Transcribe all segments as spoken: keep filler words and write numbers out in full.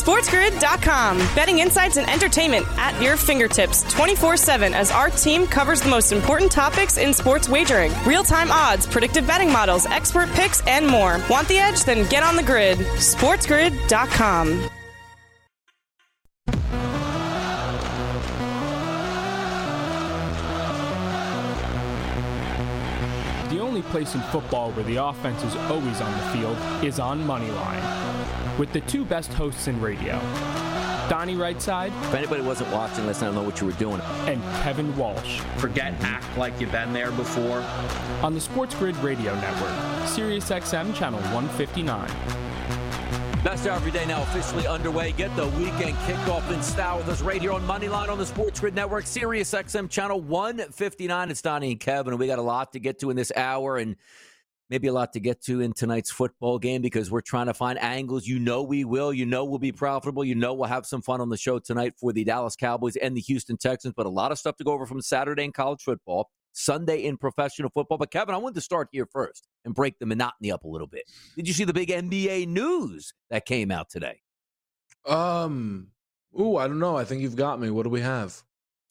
SportsGrid dot com. Betting insights and entertainment at your fingertips twenty-four seven as our team covers the most important topics in sports wagering. Real-time odds, predictive betting models, expert picks, and more. Want the edge? Then get on the grid. SportsGrid dot com. The only place in football where the offense is always on the field is on Moneyline. With the two best hosts in radio, Donnie Rightside. If anybody wasn't watching, let's not know what you were doing. And Kevin Walsh. Forget act like you've been there before. On the Sports Grid Radio Network, Sirius X M Channel one fifty-nine. Best hour every day now officially underway. Get the weekend kickoff in style with us right here on Moneyline on the Sports Grid Network, Sirius X M Channel one fifty-nine. It's Donnie and Kevin, and we got a lot to get to in this hour, and maybe a lot to get to in tonight's football game because we're trying to find angles. You know we will. You know we'll be profitable. You know we'll have some fun on the show tonight for the Dallas Cowboys and the Houston Texans, but a lot of stuff to go over from Saturday in college football, Sunday in professional football. But, Kevin, I wanted to start here first and break the monotony up a little bit. Did you see the big N B A news that came out today? Um, ooh, I don't know. I think you've got me. What do we have?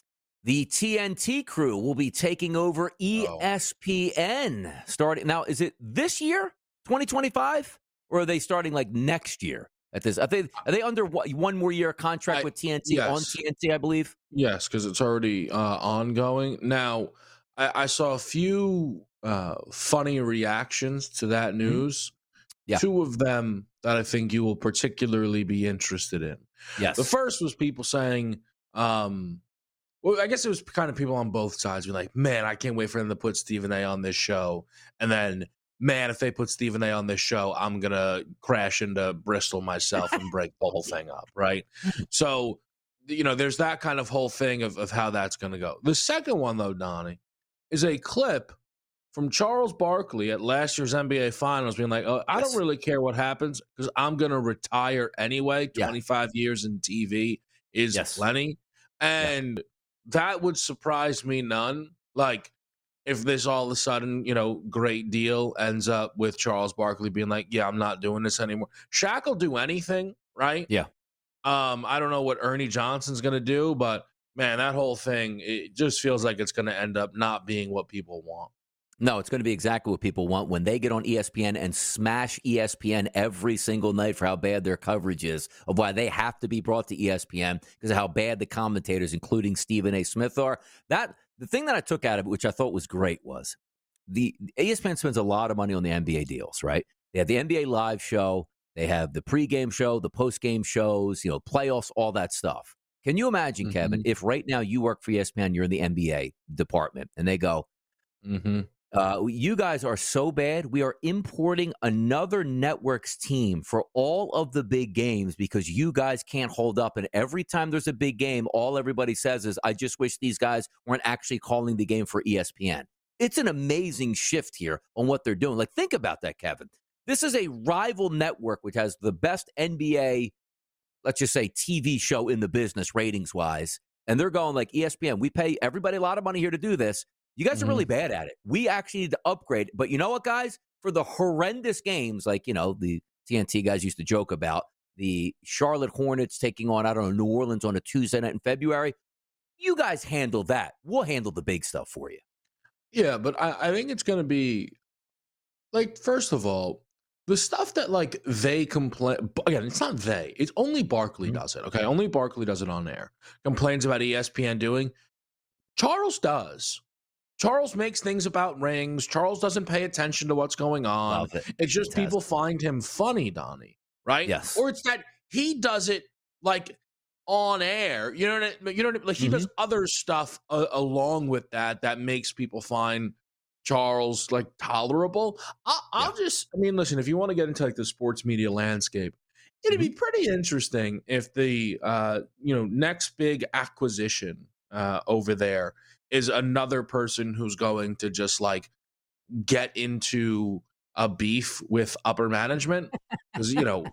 The T N T crew will be taking over E S P N oh. starting. Now, is it this year, twenty twenty-five, or are they starting like next year at this? Are they, are they under one more year contract I, with T N T yes. on T N T, I believe? Yes, because it's already uh, ongoing. Now, I, I saw a few uh, funny reactions to that news. Mm-hmm. Yeah. Two of them that I think you will particularly be interested in. Yes. The first was people saying, um, well, I guess it was kind of people on both sides being like, man, I can't wait for them to put Stephen A. on this show. And then, man, if they put Stephen A. on this show, I'm going to crash into Bristol myself and break the whole thing up, right? So, you know, there's that kind of whole thing of, of how that's going to go. The second one, though, Donnie, is a clip from Charles Barkley at last year's N B A Finals being like, oh, I yes. don't really care what happens because I'm going to retire anyway. twenty-five yeah. years in T V is yes. plenty. And yeah. that would surprise me none. Like, if this all of a sudden, you know, great deal ends up with Charles Barkley being like, yeah, I'm not doing this anymore. Shaq will do anything, right? Yeah. Um, I don't know what Ernie Johnson's going to do, but, man, that whole thing, it just feels like it's going to end up not being what people want. No, it's going to be exactly what people want when they get on E S P N and smash E S P N every single night for how bad their coverage is, of why they have to be brought to E S P N because of how bad the commentators, including Stephen A. Smith, are. That the thing that I took out of it, which I thought was great, was the E S P N spends a lot of money on the N B A deals, right? They have the N B A Live show, they have the pregame show, the postgame shows, you know, playoffs, all that stuff. Can you imagine, mm-hmm. Kevin, if right now you work for E S P N, you're in the N B A department, and they go, mm-hmm. Uh, you guys are so bad. We are importing another network's team for all of the big games because you guys can't hold up. And every time there's a big game, all everybody says is, I just wish these guys weren't actually calling the game for E S P N. It's an amazing shift here on what they're doing. Like, think about that, Kevin. This is a rival network which has the best N B A, let's just say, T V show in the business ratings-wise. And they're going like, E S P N, we pay everybody a lot of money here to do this. You guys are really bad at it. We actually need to upgrade. But you know what, guys? For the horrendous games, like, you know, the T N T guys used to joke about, the Charlotte Hornets taking on, I don't know, New Orleans on a Tuesday night in February, you guys handle that. We'll handle the big stuff for you. Yeah, but I, I think it's going to be, like, first of all, the stuff that, like, they complain, again, it's not they. It's only Barkley mm-hmm. does it, okay? Only Barkley does it on air. Complains about E S P N doing. Charles does. Charles makes things about rings. Charles doesn't pay attention to what's going on. It. It's just Fantastic. People find him funny, Donnie, right? Yes. Or it's that he does it like on air. You know what I, you know what I, like he mm-hmm. does other stuff uh, along with that that makes people find Charles like tolerable. I, I'll yeah. just, I mean, listen, if you want to get into like the sports media landscape, it'd mm-hmm. be pretty interesting if the uh, you know next big acquisition uh, over there is another person who's going to just like get into a beef with upper management. Because, you know,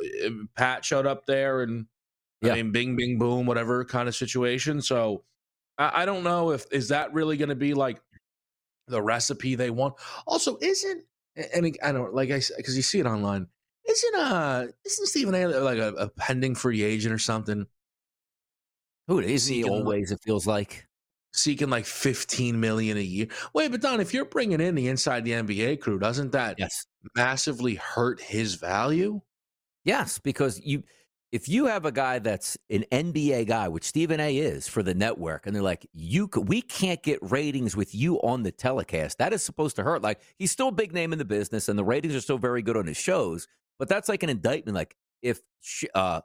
Pat showed up there and yeah. I mean, bing, bing, boom, whatever kind of situation. So I, I don't know if, is that really going to be like the recipe they want? Also, isn't, and I don't like I, because you see it online, Isn't uh isn't Stephen A. like a, a pending free agent or something? Who is he Seeking- always, it feels like? Seeking like fifteen million a year. Wait, but Don, if you're bringing in the inside the N B A crew, doesn't that Yes. massively hurt his value? Yes, because you if you have a guy that's an N B A guy, which Stephen A is for the network, and they're like, you could, we can't get ratings with you on the telecast. That is supposed to hurt. Like, he's still a big name in the business, and the ratings are still very good on his shows. But that's like an indictment. Like, if uh,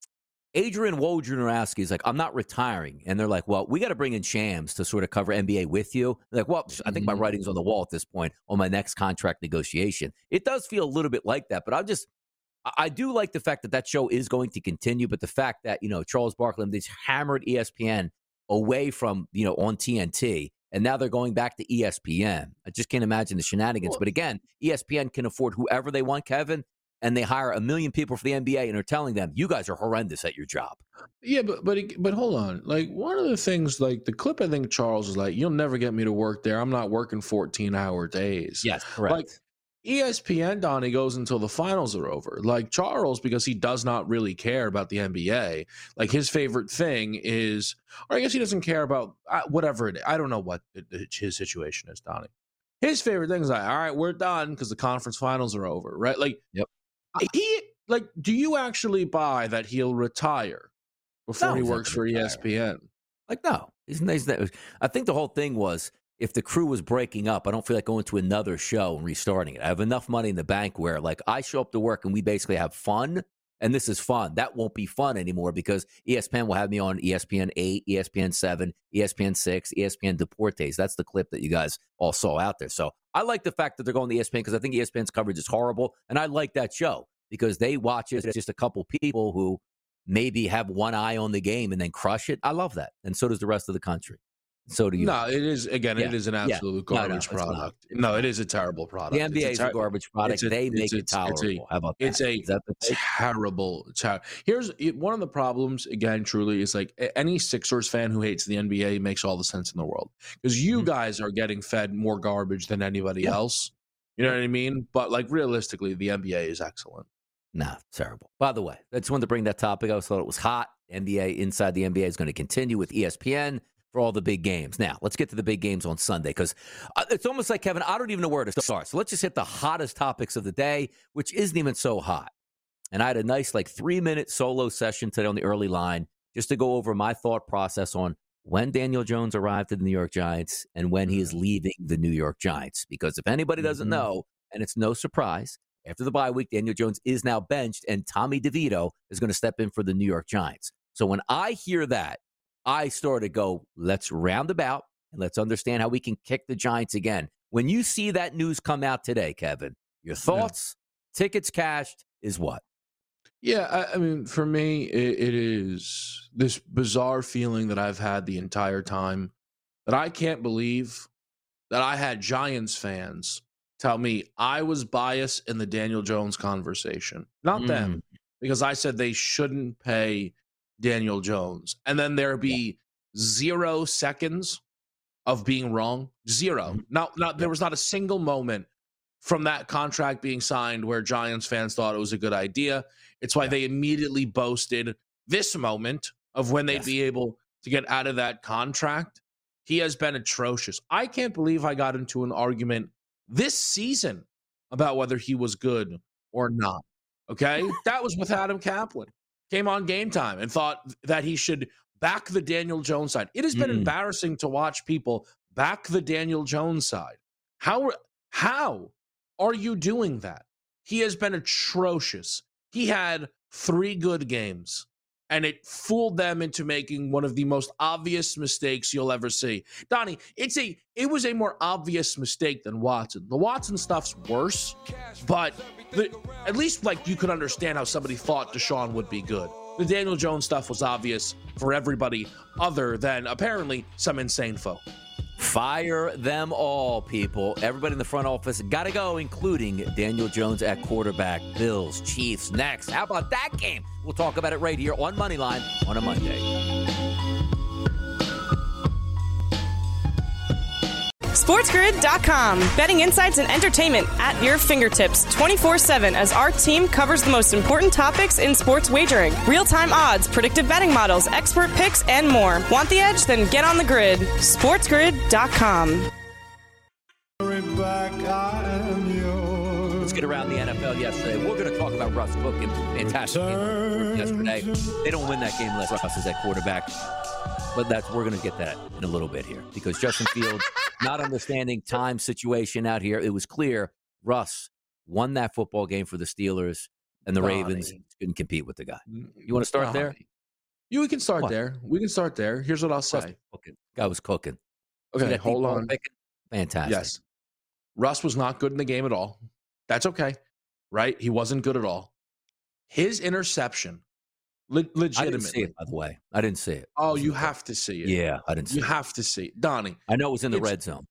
Adrian Wojnarowski is like, I'm not retiring, and they're like, well, we got to bring in Shams to sort of cover N B A with you. They're like, well, I think my writing's on the wall at this point on my next contract negotiation. It does feel a little bit like that, but I'm just. I do like the fact that that show is going to continue, but the fact that, you know, Charles Barkley, they hammered E S P N away from, you know, on T N T, and now they're going back to E S P N. I just can't imagine the shenanigans. But again, E S P N can afford whoever they want, Kevin, and they hire a million people for the N B A and are telling them, you guys are horrendous at your job. Yeah, but but but hold on. Like, one of the things, like the clip, I think Charles is like, you'll never get me to work there. I'm not working fourteen hour days. Yes, correct. Like, E S P N, Donnie, goes until the finals are over. Like Charles, because he does not really care about the N B A. Like, his favorite thing is, or I guess he doesn't care about uh, whatever it is. I don't know what it, it, his situation is, Donnie. His favorite thing is like, all right, we're done because the conference finals are over, right? Like, Yep. he like, do you actually buy that he'll retire before No, he he's not works gonna for retire. E S P N? Like, no. He's, he's not, I think the whole thing was, if the crew was breaking up, I don't feel like going to another show and restarting it. I have enough money in the bank where, like, I show up to work and we basically have fun, and this is fun. That won't be fun anymore because E S P N will have me on E S P N eight, E S P N seven, E S P N six, E S P N Deportes. That's the clip that you guys all saw out there. So I like the fact that they're going to E S P N because I think E S P N's coverage is horrible, and I like that show because they watch it. It's just a couple people who maybe have one eye on the game and then crush it. I love that, and so does the rest of the country. So do you. No, it is, again, Yeah. it is an Yeah. absolute No, no, garbage it's not. product. It's no, not. it is a terrible product. The N B A is It's a garbage product. it's a- They make it's a- it it's a- tolerable. How about that? It's a Is that the take? terrible. Ter- Here's it, one of the problems, again, truly, is like a- any Sixers fan who hates the N B A makes all the sense in the world because you Mhm. guys are getting fed more garbage than anybody Yeah. else. You know what I mean? But like realistically, the N B A is excellent. Nah, terrible. By the way, I just wanted to bring that topic. I always thought it was hot. N B A, inside the N B A is going to continue with E S P N for all the big games. Now, let's get to the big games on Sunday because uh, it's almost like, Kevin, I don't even know where to start. So let's just hit the hottest topics of the day, which isn't even so hot. And I had a nice, like, three-minute solo session today on the early line just to go over my thought process on when Daniel Jones arrived at the New York Giants and when he is leaving the New York Giants. Because if anybody doesn't Mhm. know, and it's no surprise, after the bye week, Daniel Jones is now benched, and Tommy DeVito is going to step in for the New York Giants. So when I hear that, I start to go, let's round about and let's understand how we can kick the Giants again. When you see that news come out today, Kevin, your thoughts, yeah. tickets cashed, is what? Yeah, I, I mean, for me, it, it is this bizarre feeling that I've had the entire time that I can't believe that I had Giants fans tell me I was biased in the Daniel Jones conversation. Not mm. them, because I said they shouldn't pay Daniel Jones. And then there be yeah. zero seconds of being wrong. Zero. Mm-hmm. Not, not, yeah. There was not a single moment from that contract being signed where Giants fans thought it was a good idea. It's why yeah. they immediately boasted this moment of when they'd yes. be able to get out of that contract. He has been atrocious. I can't believe I got into an argument this season about whether he was good or not. Okay? That was with Adam Kaplan. Came on Game Time and thought that he should back the Daniel Jones side. It has been mm. embarrassing to watch people back the Daniel Jones side. How, how are you doing that? He has been atrocious. He had three good games, and it fooled them into making one of the most obvious mistakes you'll ever see. Donnie, it's a it was a more obvious mistake than Watson. The Watson stuff's worse, but the, at least like you could understand how somebody thought Deshaun would be good. The Daniel Jones stuff was obvious for everybody other than apparently some insane folk. Fire them all, people. Everybody in the front office got to go, including Daniel Jones at quarterback. Bills, Chiefs next. How about that game? We'll talk about it right here on Moneyline on a Monday. SportsGrid dot com. Betting insights and entertainment at your fingertips twenty-four seven as our team covers the most important topics in sports wagering. Real-time odds, predictive betting models, expert picks, and more. Want the edge? Then get on the grid. SportsGrid dot com. Let's get around the N F L yesterday. We're going to talk about Russ cooking. Fantastic game yesterday. They don't win that game unless Russ is at quarterback. But that's we're going to get that in a little bit here because Justin Fields not understanding time situation out here. It was clear Russ won that football game for the Steelers, and the Donnie. Ravens couldn't compete with the guy. You want to start Donnie. there? You we can start what? there. We can start there. Here's what I'll say. Russ cooking. Guy was cooking. Okay, hold on. Picking? Fantastic. Yes. Russ was not good in the game at all. That's okay, right? He wasn't good at all. His interception, le- legitimately. I didn't see it, by the way. I didn't see it. Oh, you have to see it. Yeah, I didn't see you it. You have to see it. Donnie. I know it was in the red zone.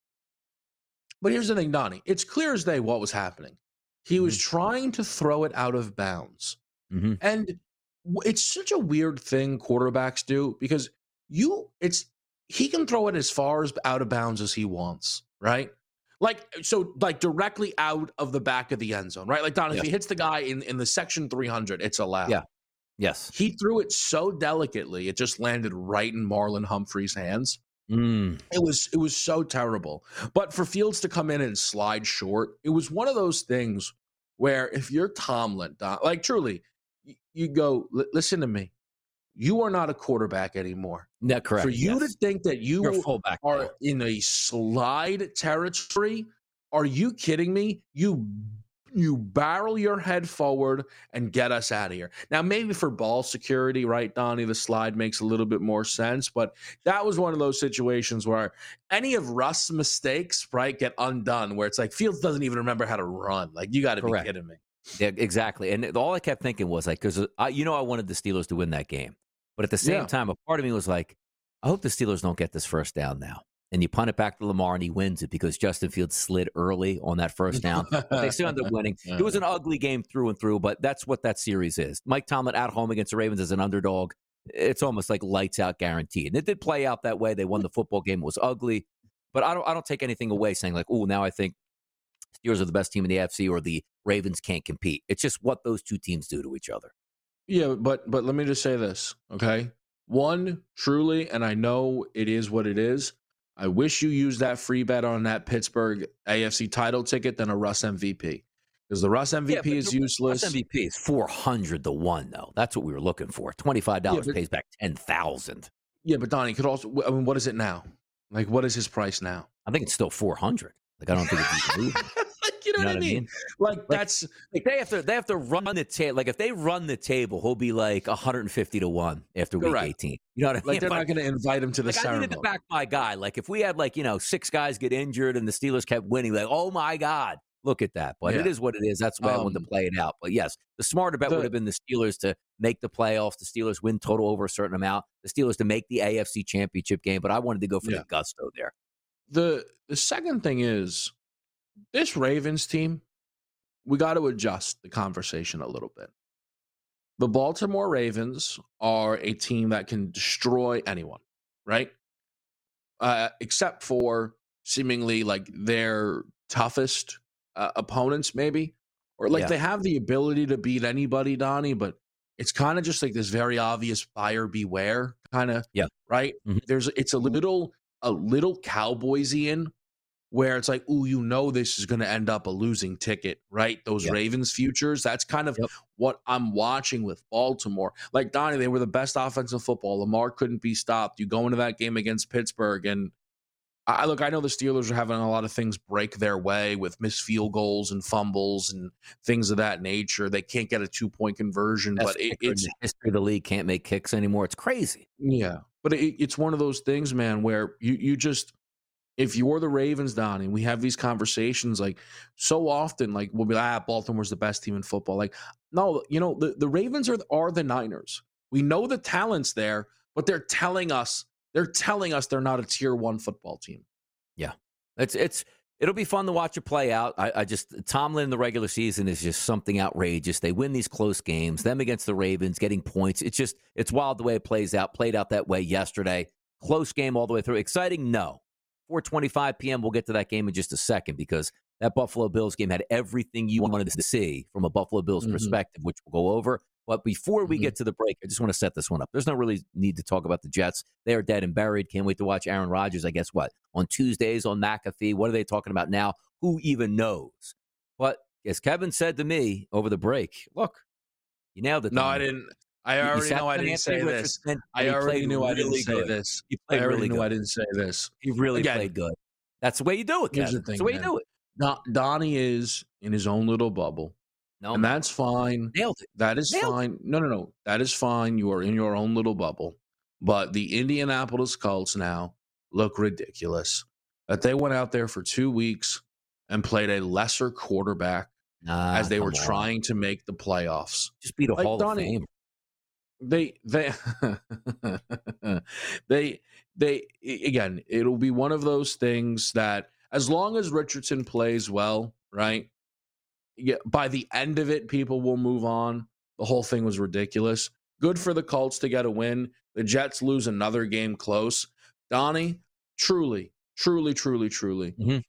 But here's the thing, Donnie. It's clear as day what was happening. He mm-hmm. was trying to throw it out of bounds. Mm-hmm. And it's such a weird thing quarterbacks do because you, it's, he can throw it as far as out of bounds as he wants, right? Like, so, like, directly out of the back of the end zone, right? Like, Don, yes. if he hits the guy in, in the section three hundred, it's allowed. Yeah. Yes. He threw it so delicately, it just landed right in Marlon Humphrey's hands. Mm. It was it was so terrible. But for Fields to come in and slide short, it was one of those things where if you're Tomlin, Don, like, truly, you, you go, listen to me. You are not a quarterback anymore. That's correct. For you yes. to think that you You're a fullback are now. in a slide territory, are you kidding me? You you barrel your head forward and get us out of here. Now, maybe for ball security, right, Donnie, the slide makes a little bit more sense, but that was one of those situations where any of Russ' mistakes, right, get undone, where it's like Fields doesn't even remember how to run. Like, you got to be kidding me. Yeah, exactly. And all I kept thinking was like, because you know I wanted the Steelers to win that game. But at the same yeah. time, a part of me was like, I hope the Steelers don't get this first down now. And you punt it back to Lamar, and he wins it because Justin Fields slid early on that first down. But they still ended up winning. It was an ugly game through and through, but that's what that series is. Mike Tomlin at home against the Ravens as an underdog, it's almost like lights out guaranteed. And it did play out that way. They won the football game. It was ugly. But I don't, I don't take anything away saying like, oh, now I think Steelers are the best team in the A F C or the Ravens can't compete. It's just what those two teams do to each other. Yeah, but but let me just say this, okay? One, truly, and I know it is what it is, I wish you used that free bet on that Pittsburgh A F C title ticket than a Russ M V P. Because the Russ M V P yeah, is useless. Russ M V P is four hundred to one, though. That's what we were looking for. twenty-five dollars yeah, but, pays back ten thousand dollars. Yeah, but Donnie could also, I mean, what is it now? Like, what is his price now? I think it's still four hundred. Like, I don't think it's moving. You know, you know what I mean? mean? Like, like that's like they have to they have to run the table. Like if they run the table, he'll be like one hundred fifty to one after week right. eighteen. You know what I mean? Like they're but, not going to invite him to the like ceremony. I needed to back my guy. Like if we had like you know six guys get injured and the Steelers kept winning, like oh my god, look at that. But yeah. it is what it is. That's why um, I wanted to play it out. But yes, the smarter bet the, would have been the Steelers to make the playoffs. The Steelers win total over a certain amount. The Steelers to make the A F C Championship game. But I wanted to go for yeah. the gusto there. The the second thing is this Ravens team. We got to adjust the conversation a little bit. The Baltimore Ravens are a team that can destroy anyone, right? Uh, except for seemingly like their toughest uh, opponents, maybe. Or like yeah. they have the ability to beat anybody, Donnie, but it's kind of just like this very obvious buyer beware kind of, yeah. right? Mm-hmm. There's It's a little, a little Cowboysian where it's like, ooh, you know this is going to end up a losing ticket, right? Those yep. Ravens futures, that's kind of yep. what I'm watching with Baltimore. Like, Donnie, they were the best offensive football. Lamar couldn't be stopped. You go into that game against Pittsburgh, and I look, I know the Steelers are having a lot of things break their way with missed field goals and fumbles and things of that nature. They can't get a two-point conversion, Best but it, it's the history of the league can't make kicks anymore. It's crazy. Yeah, but it, it's one of those things, man, where you you just – if you're the Ravens, Donnie, we have these conversations like so often, like we'll be like, ah, Baltimore's the best team in football. Like, no, you know, the, the Ravens are, are the Niners. We know the talent's there, but they're telling us, they're telling us they're not a tier one football team. Yeah. It's, it's, it'll be fun to watch it play out. I, I just, Tomlin in the regular season is just something outrageous. They win these close games, them against the Ravens, getting points. It's just, it's wild the way it plays out, played out that way yesterday. Close game all the way through. Exciting? No. four twenty-five p.m. We'll get to that game in just a second because that Buffalo Bills game had everything you wanted to see from a Buffalo Bills mm-hmm. perspective, which we'll go over. But before we mm-hmm. get to the break, I just want to set this one up. There's no really need to talk about the Jets. They are dead and buried. Can't wait to watch Aaron Rodgers, I guess, what? On Tuesdays on McAfee. What are they talking about now? Who even knows? But as Kevin said to me over the break, look, you nailed it. No, I didn't. I already know I didn't say this. I already knew I didn't say this. I already knew I didn't say this. He really played good. That's the way you do it, Kevin. That's the way you do it. Don, Donnie is in his own little bubble. No, and that's fine. Nailed it. That is Nailed fine. It. No, no, no. That is fine. You are in your own little bubble. But the Indianapolis Colts now look ridiculous. That they went out there for two weeks and played a lesser quarterback nah, as they were on. trying to make the playoffs. Just beat a like Hall Donnie, of Fame. They, they, they, they, again, it'll be one of those things that as long as Richardson plays well, right? Yeah, by the end of it, people will move on. The whole thing was ridiculous. Good for the Colts to get a win. The Jets lose another game close. Donnie, truly, truly, truly, truly. Mm-hmm.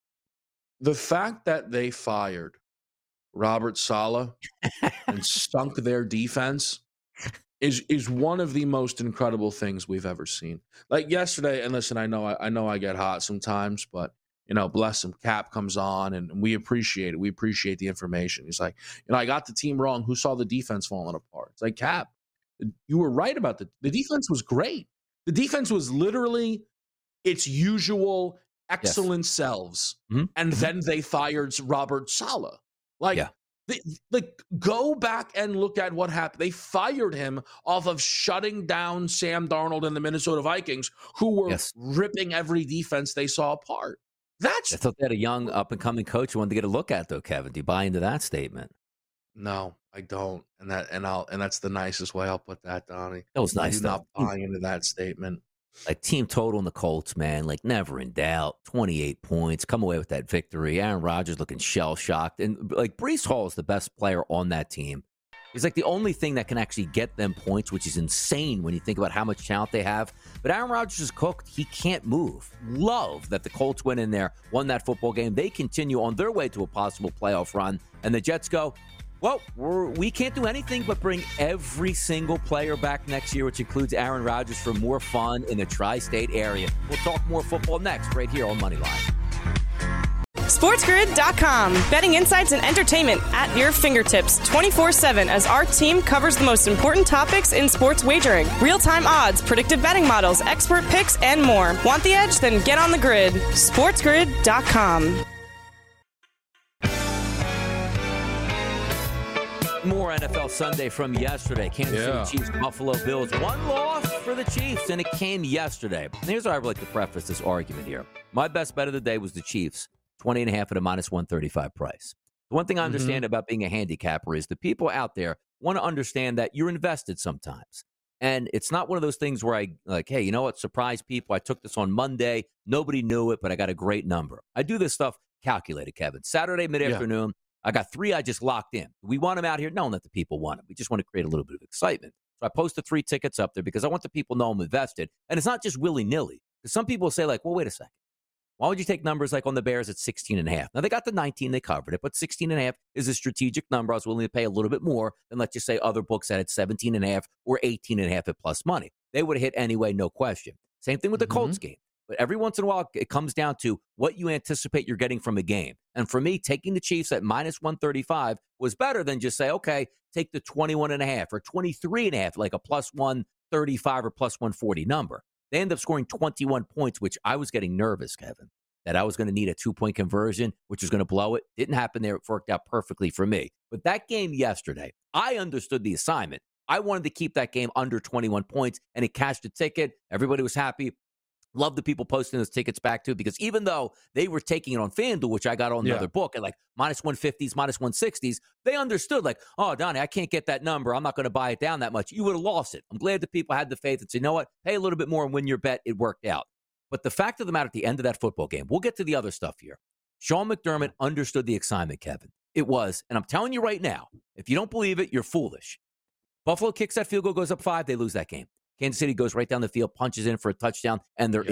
The fact that they fired Robert Saleh and stunk their defense is is one of the most incredible things we've ever seen. Like yesterday, and listen, I know I, I know I get hot sometimes, but you know, bless him, Cap comes on, and we appreciate it. We appreciate the information. He's like, you know, I got the team wrong. Who saw the defense falling apart? It's like, Cap, you were right about the the defense was great. The defense was literally its usual excellent yes. selves, mm-hmm. and mm-hmm. then they fired Robert Saleh. Like, yeah. they, like, go back and look at what happened. They fired him off of shutting down Sam Darnold and the Minnesota Vikings, who were yes. ripping every defense they saw apart. That's I thought they had a young up-and-coming coach you wanted to get a look at, though, Kevin. Do you buy into that statement? No, I don't. And that and I'll and that's the nicest way I'll put that, Donnie. That was nice. I do though. not buy into that statement. Like team total in the Colts, man, like never in doubt. twenty-eight points, come away with that victory. Aaron Rodgers looking shell-shocked. And like Breece Hall is the best player on that team. He's like the only thing that can actually get them points, which is insane when you think about how much talent they have. But Aaron Rodgers is cooked. He can't move. Love that the Colts went in there, won that football game. They continue on their way to a possible playoff run. And the Jets go, well, we're, we can't do anything but bring every single player back next year, which includes Aaron Rodgers, for more fun in the tri-state area. We'll talk more football next, right here on Moneyline. SportsGrid dot com. Betting insights and entertainment at your fingertips twenty-four seven as our team covers the most important topics in sports wagering. Real-time odds, predictive betting models, expert picks, and more. Want the edge? Then get on the grid. SportsGrid dot com. More N F L Sunday from yesterday. Kansas yeah. City Chiefs, Buffalo Bills. One loss for the Chiefs, and it came yesterday. And here's how I would like to preface this argument here. My best bet of the day was the Chiefs, twenty and a half at a minus one thirty-five price. The one thing I understand mm-hmm. about being a handicapper is the people out there want to understand that you're invested sometimes. And it's not one of those things where I like, hey, you know what? Surprise people. I took this on Monday. Nobody knew it, but I got a great number. I do this stuff calculated, Kevin. Saturday mid-afternoon. Yeah. I got three I just locked in. We want them out here. No, that the people want them. We just want to create a little bit of excitement. So I posted three tickets up there because I want the people to know I'm invested. And it's not just willy-nilly. Because some people say, like, well, wait a second. Why would you take numbers like on the Bears at sixteen and a half? Now, they got the nineteen. They covered it. But sixteen and a half is a strategic number. I was willing to pay a little bit more than, let's just say, other books that had seventeen and a half or eighteen and a half at plus money. They would have hit anyway, no question. Same thing with the mm-hmm. Colts game. But every once in a while, it comes down to what you anticipate you're getting from a game. And for me, taking the Chiefs at minus one thirty-five was better than just say, okay, take the twenty-one and a half or twenty-three and a half, like a plus one thirty-five or plus one forty number. They end up scoring twenty-one points, which I was getting nervous, Kevin, that I was going to need a two-point conversion, which was going to blow it. Didn't happen there. It worked out perfectly for me. But that game yesterday, I understood the assignment. I wanted to keep that game under twenty-one points, and it cashed the ticket. Everybody was happy. Love the people posting those tickets back too, because even though they were taking it on FanDuel, which I got on the yeah. other book at like minus one fifties, minus one sixties, they understood like, oh, Donnie, I can't get that number. I'm not going to buy it down that much. You would have lost it. I'm glad the people had the faith and said, you know what? Pay a little bit more and win your bet. It worked out. But the fact of the matter at the end of that football game, we'll get to the other stuff here. Sean McDermott understood the assignment, Kevin. It was, and I'm telling you right now, if you don't believe it, you're foolish. Buffalo kicks that field goal, goes up five, they lose that game. Kansas City goes right down the field, punches in for a touchdown, and they're yep. in.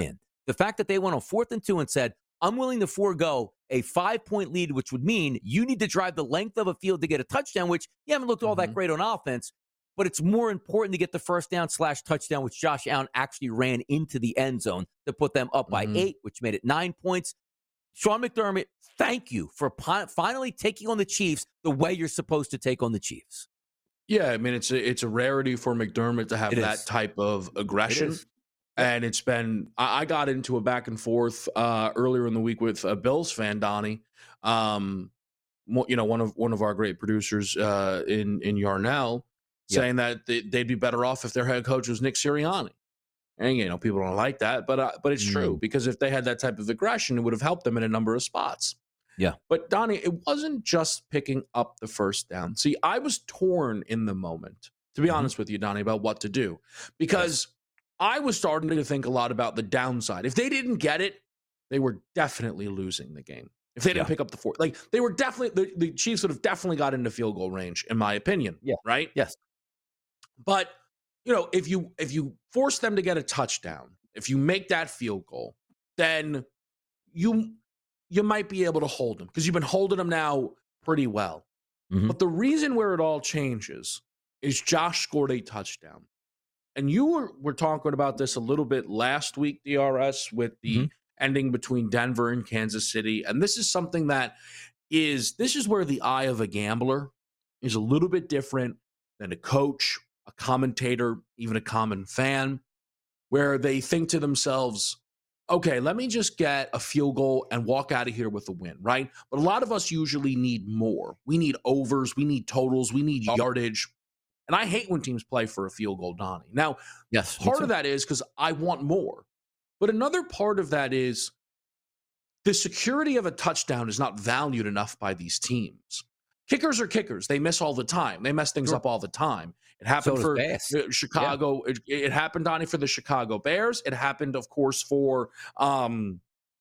The fact that they went on fourth and two and said, I'm willing to forego a five-point lead, which would mean you need to drive the length of a field to get a touchdown, which you haven't looked all mm-hmm. that great on offense, but it's more important to get the first down slash touchdown, which Josh Allen actually ran into the end zone to put them up by mm-hmm. eight, which made it nine points. Sean McDermott, thank you for po- finally taking on the Chiefs the way you're supposed to take on the Chiefs. Yeah, I mean, it's a, it's a rarity for McDermott to have it that is. type of aggression. It and it's been, I, I got into a back and forth uh, earlier in the week with a Bills fan, Donnie. Um, you know, one of one of our great producers uh, in, in Yarnell, yep. saying that they, they'd be better off if their head coach was Nick Sirianni. And, you know, people don't like that, but uh, but it's mm. true, because if they had that type of aggression, it would have helped them in a number of spots. Yeah. But, Donnie, it wasn't just picking up the first down. See, I was torn in the moment, to be mm-hmm. honest with you, Donnie, about what to do, because yes. I was starting to think a lot about the downside. If they didn't get it, they were definitely losing the game. If they didn't yeah. pick up the fourth, like they were definitely, the, the Chiefs would have definitely got into field goal range, in my opinion. Yeah. Right? Yes. But, you know, if you if you force them to get a touchdown, if you make that field goal, then you you might be able to hold them, because you've been holding them now pretty well. Mm-hmm. But the reason where it all changes is Josh scored a touchdown. And you were, were talking about this a little bit last week, D R S, with the mm-hmm. ending between Denver and Kansas City. And this is something that is, this is where the eye of a gambler is a little bit different than a coach, a commentator, even a common fan, where they think to themselves, okay, let me just get a field goal and walk out of here with a win, right? But a lot of us usually need more. We need overs, we need totals, we need oh. yardage. And I hate when teams play for a field goal, Donnie. Now, yes, part of that is because I want more. But another part of that is the security of a touchdown is not valued enough by these teams. Kickers are kickers. They miss all the time. They mess things sure. up all the time. It happened so for Chicago. Yeah. It, it happened, Donnie, for the Chicago Bears. It happened, of course, for um,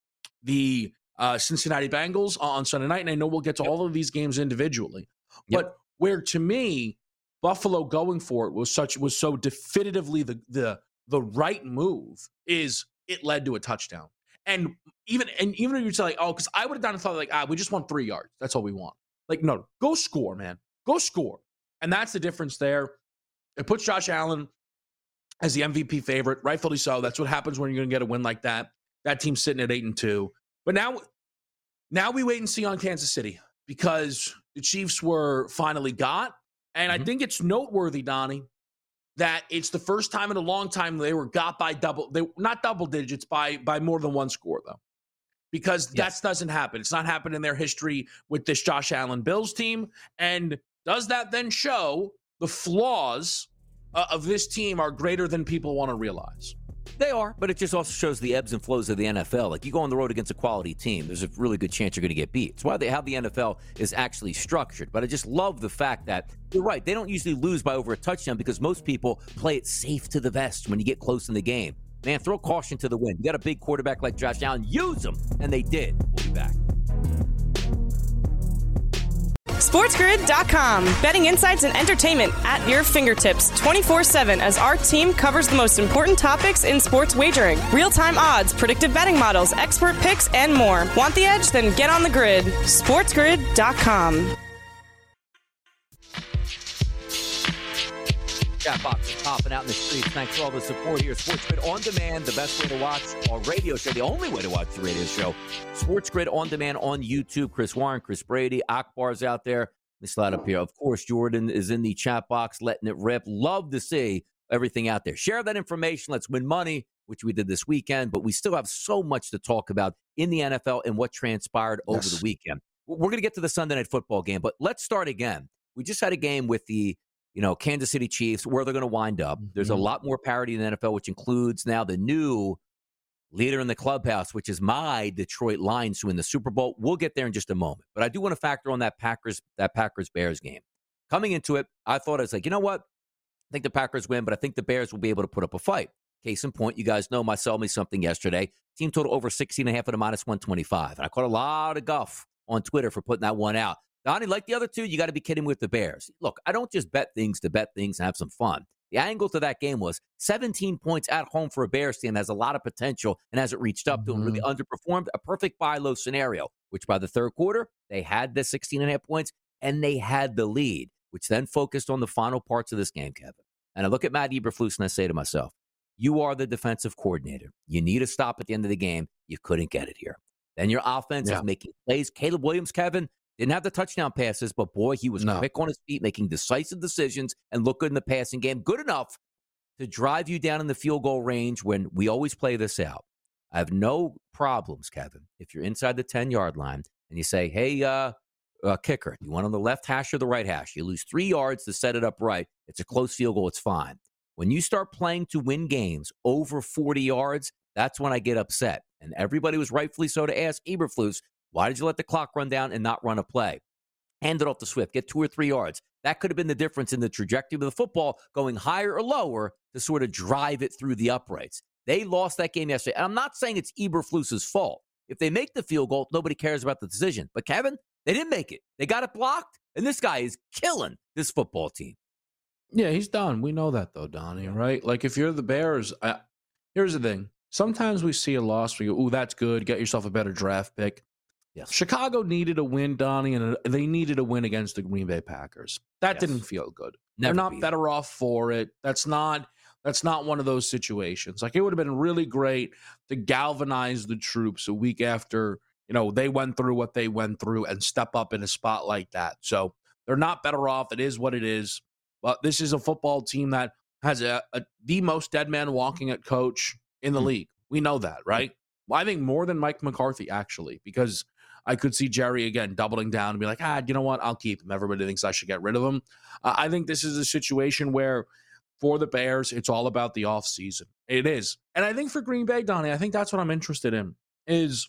the uh, Cincinnati Bengals on Sunday night. And I know we'll get to yep. all of these games individually. Yep. But where, to me, Buffalo going for it was such was so definitively the the the right move is it led to a touchdown. And even and even if you say like, oh, because I would have done a thought like, ah, we just want three yards. That's all we want. Like, no, go score, man. Go score. And that's the difference there. It puts Josh Allen as the M V P favorite, rightfully so. That's what happens when you're going to get a win like that. That team's sitting at eight and two. But now, now we wait and see on Kansas City, because the Chiefs were finally got. And mm-hmm. I think it's noteworthy, Donnie, that it's the first time in a long time they were got by double. They not double digits by by more than one score, though. Because yes. that doesn't happen. It's not happened in their history with this Josh Allen Bills team. And does that then show the flaws uh, of this team are greater than people want to realize? They are, but it just also shows the ebbs and flows of the N F L. Like, you go on the road against a quality team, there's a really good chance you're going to get beat. It's why they how the N F L is actually structured. But I just love the fact that, you're right, they don't usually lose by over a touchdown, because most people play it safe to the vest when you get close in the game. Man, throw caution to the wind. You got a big quarterback like Josh Allen, use him, and they did. We'll be back. SportsGrid dot com. Betting insights and entertainment at your fingertips twenty-four seven as our team covers the most important topics in sports wagering. Real-time odds, predictive betting models, expert picks, and more. Want the edge? Then get on the grid. SportsGrid dot com. Chat box is popping out in the streets. Thanks for all the support here. SportsGrid On Demand, the best way to watch our radio show, the only way to watch the radio show. SportsGrid On Demand on YouTube. Chris Warren, Chris Brady, Akbar's out there. Let me slide up here. Of course, Jordan is in the chat box, letting it rip. Love to see everything out there. Share that information. Let's win money, which we did this weekend. But we still have so much to talk about in the N F L and what transpired over yes. the weekend. We're going to get to the Sunday Night Football game, but let's start again. We just had a game with the You know, Kansas City Chiefs, where they're going to wind up. There's a lot more parity in the N F L, which includes now the new leader in the clubhouse, which is my Detroit Lions to win the Super Bowl. We'll get there in just a moment. But I do want to factor on that Packers, that Packers-Bears game. Coming into it, I thought I was like, you know what? I think the Packers win, but I think the Bears will be able to put up a fight. Case in point, you guys know my sell me something yesterday. Team total over sixteen and a half at a minus one twenty-five. And I caught a lot of guff on Twitter for putting that one out. Donnie, like the other two, you got to be kidding with the Bears. Look, I don't just bet things to bet things and have some fun. The angle to that game was seventeen points at home for a Bears team that has a lot of potential and hasn't reached up to and really underperformed. A perfect buy low scenario, which by the third quarter, they had the sixteen and a half points and they had the lead, which then focused on the final parts of this game, Kevin. And I look at Matt Eberflus and I say to myself, you are the defensive coordinator. You need a stop at the end of the game. You couldn't get it here. Then your offense yeah. is making plays. Caleb Williams, Kevin, didn't have the touchdown passes, but boy, he was no. quick on his feet, making decisive decisions and look good in the passing game. Good enough to drive you down in the field goal range when we always play this out. I have no problems, Kevin, if you're inside the ten-yard line and you say, hey, uh, uh, kicker, you want on the left hash or the right hash? You lose three yards to set it up right. It's a close field goal. It's fine. When you start playing to win games over forty yards, that's when I get upset. And everybody was rightfully so to ask Eberflus, why did you let the clock run down and not run a play? Hand it off to Swift, get two or three yards. That could have been the difference in the trajectory of the football going higher or lower to sort of drive it through the uprights. They lost that game yesterday. And I'm not saying it's Eberflus's fault. If they make the field goal, nobody cares about the decision. But Kevin, they didn't make it. They got it blocked. And this guy is killing this football team. Yeah, he's done. We know that, though, Donnie, right? Like, if you're the Bears, I, here's the thing. Sometimes we see a loss. We go, ooh, that's good. Get yourself a better draft pick. Yes. Chicago needed a win, Donnie, and they needed a win against the Green Bay Packers. That yes. didn't feel good. Never They're not be. better off for it. That's not that's not one of those situations. Like, it would have been really great to galvanize the troops a week after, you know, they went through what they went through and step up in a spot like that. So they're not better off. It is what it is. But this is a football team that has a, a the most dead man walking at coach in the mm-hmm. league. We know that, right? Well, I think more than Mike McCarthy, actually, because I could see Jerry, again, doubling down and be like, ah, you know what? I'll keep him. Everybody thinks I should get rid of him. Uh, I think this is a situation where for the Bears, it's all about the offseason. It is. And I think for Green Bay, Donnie, I think that's what I'm interested in is,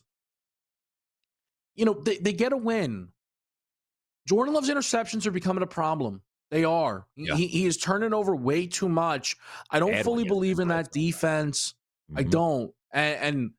you know, they, they get a win. Jordan Love's interceptions are becoming a problem. They are. Yeah. He, he is turning over way too much. I don't Bad fully believe in that defense. Mm-hmm. I don't. And, and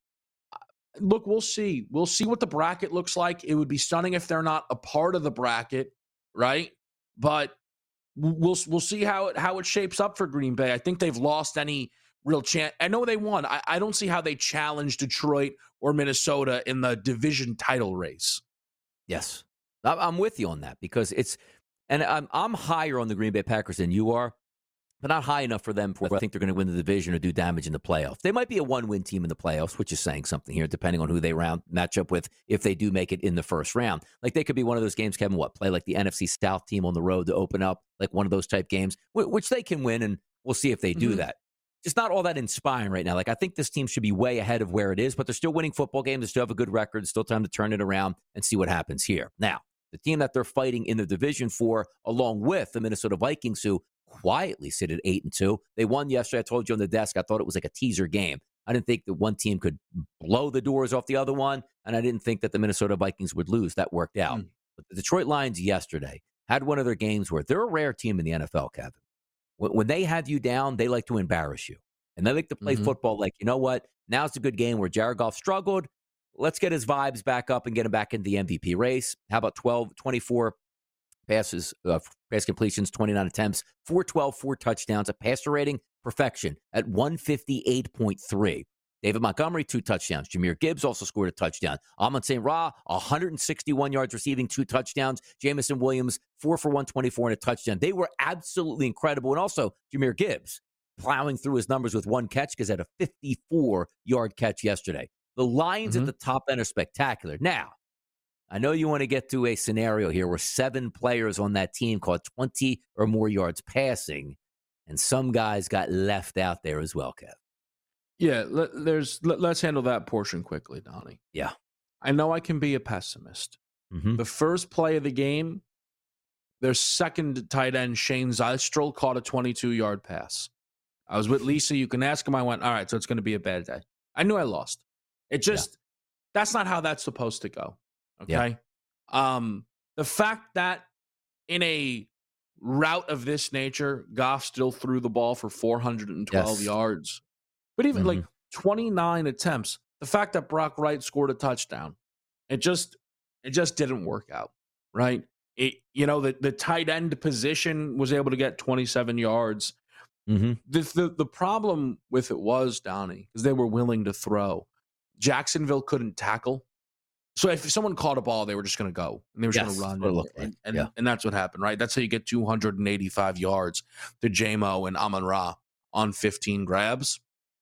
look, we'll see. We'll see what the bracket looks like. It would be stunning if they're not a part of the bracket, right? But we'll we'll see how it how it shapes up for Green Bay. I think they've lost any real chance. I know they won. I, I don't see how they challenge Detroit or Minnesota in the division title race. Yes, I'm with you on that because it's. And I'm I'm higher on the Green Bay Packers than you are, but not high enough for them for I think they're going to win the division or do damage in the playoffs. They might be a one-win team in the playoffs, which is saying something here, depending on who they round match up with if they do make it in the first round. Like they could be one of those games, Kevin, what, play like the N F C South team on the road to open up, like one of those type games, which they can win, and we'll see if they do mm-hmm. that. It's not all that inspiring right now. Like I think this team should be way ahead of where it is, but they're still winning football games. They still have a good record. It's still time to turn it around and see what happens here. Now, the team that they're fighting in the division for, along with the Minnesota Vikings, who quietly sit at eight and two. They won yesterday. I told you on the desk, I thought it was like a teaser game. I didn't think that one team could blow the doors off the other one, and I didn't think that the Minnesota Vikings would lose. That worked out. Mm. But the Detroit Lions yesterday had one of their games where they're a rare team in the N F L, Kevin. When, when they have you down, they like to embarrass you. And they like to play mm-hmm. football like, you know what? Now's a good game where Jared Goff struggled. Let's get his vibes back up and get him back into the M V P race. How about twelve, twenty-four passes, uh, pass completions, twenty-nine attempts, four twelve, four touchdowns, a passer rating, perfection at one fifty-eight point three. David Montgomery, two touchdowns. Jahmyr Gibbs also scored a touchdown. Amon Saint Ra, one hundred sixty-one yards receiving, two touchdowns. Jamison Williams, four for one twenty-four and a touchdown. They were absolutely incredible. And also, Jahmyr Gibbs plowing through his numbers with one catch because he had a fifty-four-yard catch yesterday. The Lions mm-hmm. at the top end are spectacular. Now, I know you want to get to a scenario here where seven players on that team caught twenty or more yards passing, and some guys got left out there as well, Kev. Yeah, let, there's, let, let's handle that portion quickly, Donnie. Yeah. I know I can be a pessimist. Mm-hmm. The first play of the game, their second tight end, Shane Zystrel, caught a twenty-two-yard pass. I was with Lisa. You can ask him. I went, all right, so it's going to be a bad day. I knew I lost. It just, yeah. that's not how that's supposed to go. Okay. Yeah. Um, the fact that in a route of this nature, Goff still threw the ball for four hundred twelve yes. yards, but even mm-hmm. like twenty-nine attempts, the fact that Brock Wright scored a touchdown, it just, it just didn't work out. Right. It, you know, the, the tight end position was able to get twenty-seven yards. Mm-hmm. The, the the problem with it was, Donnie, is they were willing to throw. Jacksonville couldn't tackle. So if someone caught a ball, they were just going to go. And they were just Yes, going to run. what it And, looked like. and, and, Yeah. and that's what happened, right? That's how you get two hundred eighty-five yards to J-Mo and Amon-Ra on fifteen grabs.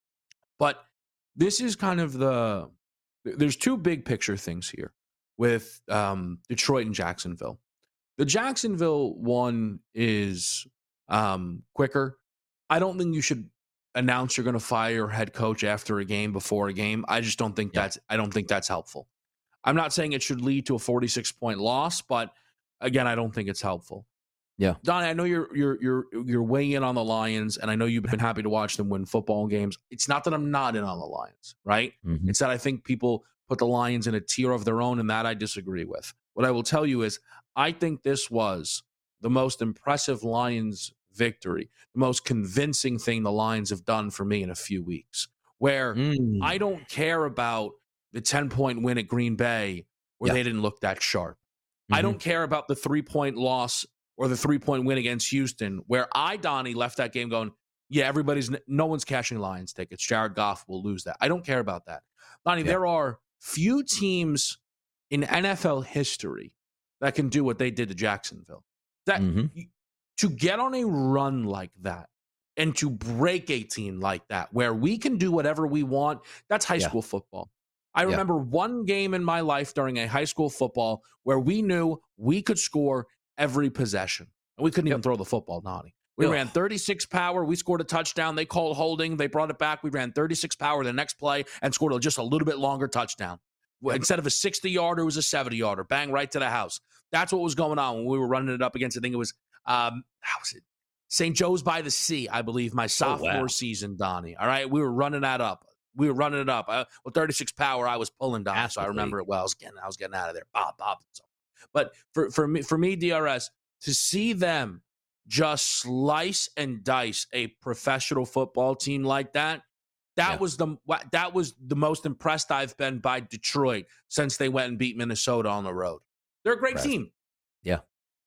But this is kind of the – there's two big picture things here with um, Detroit and Jacksonville. The Jacksonville one is um, quicker. I don't think you should announce you're going to fire your head coach after a game before a game. I just don't think Yeah. that's I don't think that's helpful. I'm not saying it should lead to a forty-six point loss, but again, I don't think it's helpful. Yeah. Donnie, I know you're you're you're you're weighing in on the Lions, and I know you've been happy to watch them win football games. It's not that I'm not in on the Lions, right? Mhm. It's that I think people put the Lions in a tier of their own, and that I disagree with. What I will tell you is I think this was the most impressive Lions victory, the most convincing thing the Lions have done for me in a few weeks, where Mm. I don't care about the ten-point win at Green Bay where Yeah. they didn't look that sharp. I Mhm. don't care about the three-point loss or the three-point win against Houston, where I, Donnie, left that game going, yeah, everybody's – no one's cashing Lions tickets. Jared Goff will lose that. I don't care about that. Donnie, Yeah. there are few teams in N F L history that can do what they did to Jacksonville. That Mhm. To get on a run like that and to break a team like that, where we can do whatever we want, that's high Yeah. school football. I Yeah. remember one game in my life during a high school football where we knew we could score every possession. And we couldn't even Yep. throw the football, Donnie. We Ugh. ran thirty-six power. We scored a touchdown. They called holding. They brought it back. We ran thirty-six power the next play and scored a, just a little bit longer touchdown. Instead of a sixty-yarder, it was a seventy-yarder. Bang, right to the house. That's what was going on when we were running it up against, I think it was, um, how was it? Saint Joe's by the Sea, I believe, my sophomore wow. season, Donnie. All right, we were running that up. We were running it up. Uh, well, thirty-six power, I was pulling down, so I Massively. remember it well. I was getting, I was getting out of there. Bob, Bob. So. But for for me, for me, D R S, to see them just slice and dice a professional football team like that, that Yeah. was the that was the most impressed I've been by Detroit since they went and beat Minnesota on the road. They're a great Impressive. team. Yeah.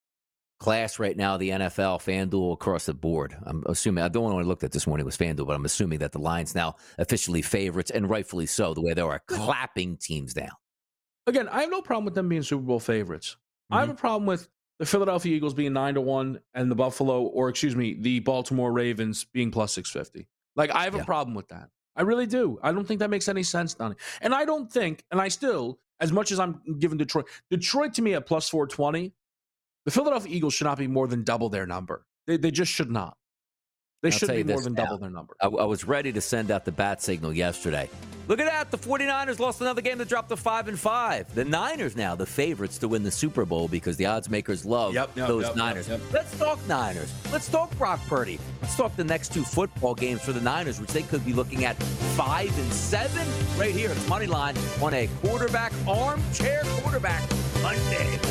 Class right now, the N F L, FanDuel across the board. I'm assuming, I don't want to look at this morning was FanDuel, but I'm assuming that the Lions now officially favorites, and rightfully so, the way they are clapping teams down. Again, I have no problem with them being Super Bowl favorites. I have a problem with the Philadelphia Eagles being nine to one and the Buffalo, or excuse me, the Baltimore Ravens being plus six fifty. Like, I have Yeah. a problem with that. I really do. I don't think that makes any sense, Donnie. And I don't think, and I still, as much as I'm giving Detroit, Detroit to me at plus four twenty, the Philadelphia Eagles should not be more than double their number. They, they just should not. They I'll should tell be you more this than now. double their number. I, I was ready to send out the bat signal yesterday. Look at that. The 49ers lost another game to drop to five and five. The Niners now the favorites to win the Super Bowl because the odds makers love Yep, yep, those yep, Niners. yep, yep. Let's talk Niners. Let's talk Brock Purdy. Let's talk the next two football games for the Niners, which they could be looking at five and seven right here. It's Moneyline on a quarterback, armchair quarterback Monday.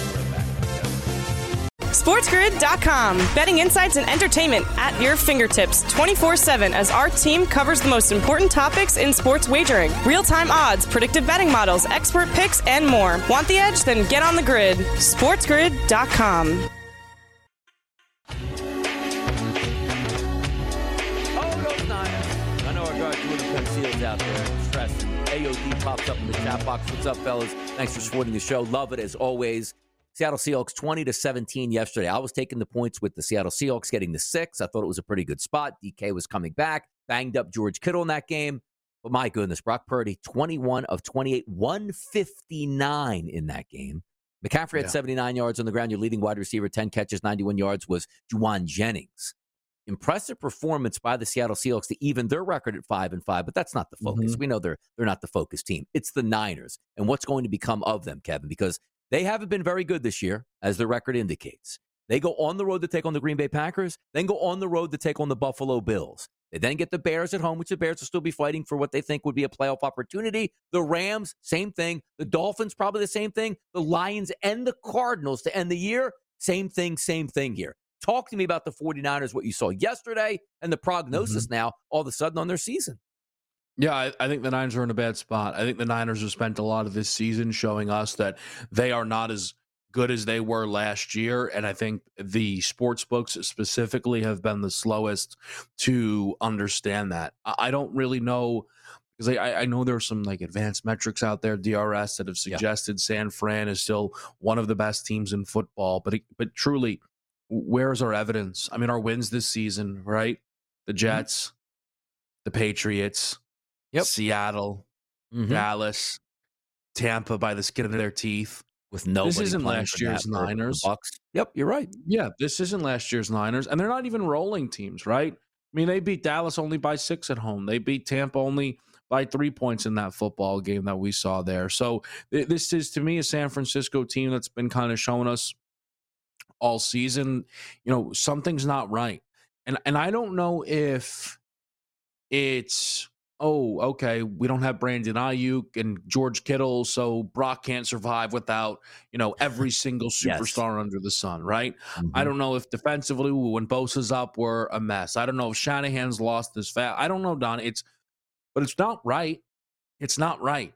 SportsGrid dot com. Betting insights and entertainment at your fingertips twenty-four seven as our team covers the most important topics in sports wagering. Real-time odds, predictive betting models, expert picks, and more. Want the edge? Then get on the grid. SportsGrid dot com. Oh, those Niners. I know our guy Jordan Penseal's out there stressing. A O D pops up in the chat box. What's up, fellas? Thanks for supporting the show. Love it as always. Seattle Seahawks twenty to seventeen yesterday. I was taking the points with the Seattle Seahawks getting the six. I thought it was a pretty good spot. D K was coming back. Banged up George Kittle in that game. But my goodness, Brock Purdy, twenty-one of twenty-eight, one fifty-nine in that game. McCaffrey had Yeah. seventy-nine yards on the ground. Your leading wide receiver, ten catches, ninety-one yards, was Juwan Jennings. Impressive performance by the Seattle Seahawks to even their record at five and five, but that's not the focus. Mhm. We know they're they're not the focus team. It's the Niners and what's going to become of them, Kevin, because they haven't been very good this year, as their record indicates. They go on the road to take on the Green Bay Packers, then go on the road to take on the Buffalo Bills. They then get the Bears at home, which the Bears will still be fighting for what they think would be a playoff opportunity. The Rams, same thing. The Dolphins, probably the same thing. The Lions and the Cardinals to end the year, same thing, same thing here. Talk to me about the 49ers, what you saw yesterday, and the prognosis Mm-hmm. now all of a sudden on their season. Yeah, I, I think the Niners are in a bad spot. I think the Niners have spent a lot of this season showing us that they are not as good as they were last year. And I think the sports books specifically have been the slowest to understand that. I don't really know, because I, I know there's some like advanced metrics out there, D R S, that have suggested yeah. San Fran is still one of the best teams in football. But, but truly, where's our evidence? I mean, our wins this season, right? The Jets, mm-hmm. the Patriots, yep. Seattle, mm-hmm. Dallas, Tampa by the skin of their teeth. With nobody this isn't last year's Niners. Bucks. Yep, you're right. Yeah, this isn't last year's Niners, and they're not even rolling teams, right? I mean, they beat Dallas only by six at home. They beat Tampa only by three points in that football game that we saw there. So th- this is, to me, a San Francisco team that's been kind of showing us all season, you know, something's not right. And and I don't know if it's, oh, okay, we don't have Brandon Ayuk and George Kittle, so Brock can't survive without, you know, every single superstar yes. under the sun, right? Mm-hmm. I don't know if defensively, when Bosa's up, we're a mess. I don't know if Shanahan's lost his fat. I don't know, Don. It's, but it's not right. It's not right.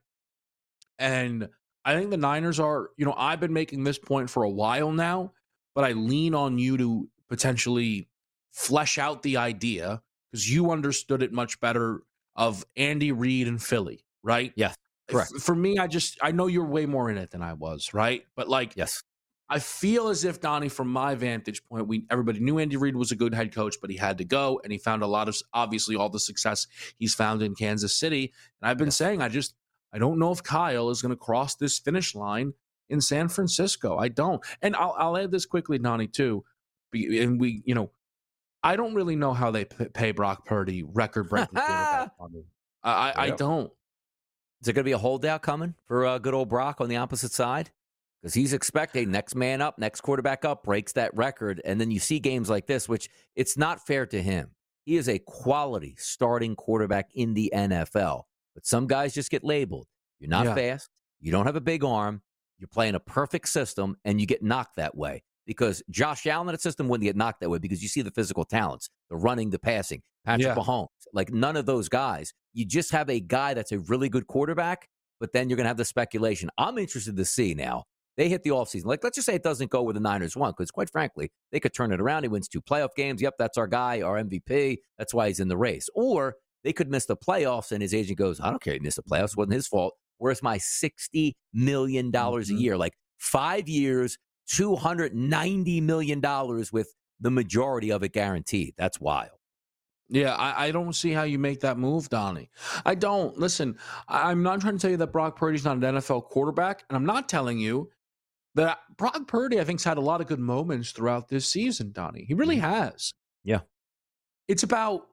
And I think the Niners are, you know, I've been making this point for a while now, but I lean on you to potentially flesh out the idea because you understood it much better of Andy Reid and Philly, right? Yeah, correct. For me, I just, I know you're way more in it than I was, right? But like, yes, I feel as if, Donnie, from my vantage point, we everybody knew Andy Reid was a good head coach, but he had to go, and he found a lot of, obviously, all the success he's found in Kansas City. And I've been yes. saying, I just, I don't know if Kyle is going to cross this finish line in San Francisco. I don't. And I'll, I'll add this quickly, Donnie, too. And we, you know, I don't really know how they pay Brock Purdy record-breaking quarterback money. I, I, I don't. Is there going to be a holdout coming for uh, good old Brock on the opposite side? Because he's expecting next man up, next quarterback up, breaks that record. And then you see games like this, which it's not fair to him. He is a quality starting quarterback in the N F L. But some guys just get labeled. You're not yeah. fast. You don't have a big arm. You're playing a perfect system, and you get knocked that way. Because Josh Allen in a system wouldn't get knocked that way because you see the physical talents, the running, the passing. Patrick yeah. Mahomes, like none of those guys. You just have a guy that's a really good quarterback, but then you're going to have the speculation. I'm interested to see now. They hit the offseason. Like, let's just say it doesn't go where the Niners want, because quite frankly, they could turn it around. He wins two playoff games. Yep, that's our guy, our M V P. That's why he's in the race. Or they could miss the playoffs, and his agent goes, I don't care. He missed the playoffs. It wasn't his fault. Where's my sixty million dollars mm-hmm. a year? Like five years, two hundred ninety million dollars with the majority of it guaranteed. That's wild. Yeah, I, I don't see how you make that move, Donnie. I don't. Listen, I, I'm not trying to tell you that Brock Purdy's not an N F L quarterback, and I'm not telling you that Brock Purdy, I think, has had a lot of good moments throughout this season, Donnie. He really has. Yeah. It's about